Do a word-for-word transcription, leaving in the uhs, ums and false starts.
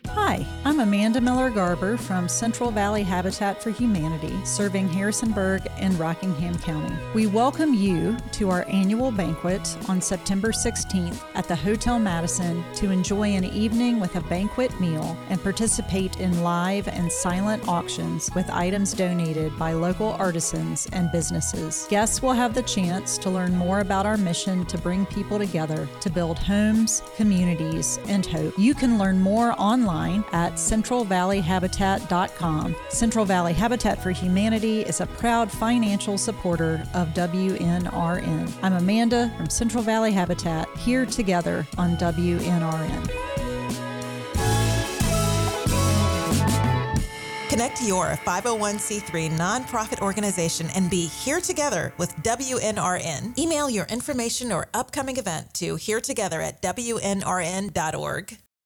Hi, I'm Amanda Miller-Garber from Central Valley Habitat for Humanity, serving Harrisonburg and Rockingham County. We welcome you to our annual banquet on September sixteenth at the Hotel Madison to enjoy an evening with a banquet meal and participate in live and silent auctions with items donated by local artisans and businesses. Guests will have the chance to learn more about our mission to bring people together to build homes, communities, and hope. You can learn more online at central valley habitat dot com. Central Valley Habitat for Humanity is a proud financial supporter of W N R N. I'm Amanda from Central Valley Habitat, here together on W N R N. Connect your five oh one c three nonprofit organization and be here together with W N R N. Email your information or upcoming event to here together at W N R N dot org.